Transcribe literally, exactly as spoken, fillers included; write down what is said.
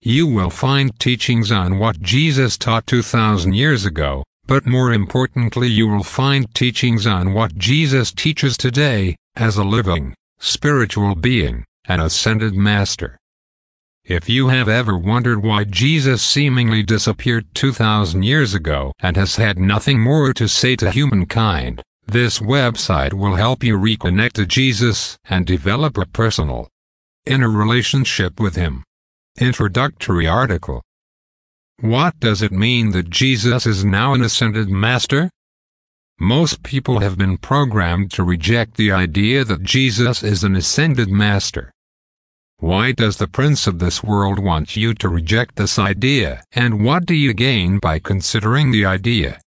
you will find teachings on what Jesus taught two thousand years ago, but more importantly you will find teachings on what Jesus teaches today, as a living, spiritual being, an ascended master. If you have ever wondered why Jesus seemingly disappeared two thousand years ago and has had nothing more to say to humankind, this website will help you reconnect to Jesus and develop a personal, inner relationship with Him. Introductory article. What does it mean that Jesus is now an ascended master? Most people have been programmed to reject the idea that Jesus is an ascended master. Why does the prince of this world want you to reject this idea? And what do you gain by considering the idea?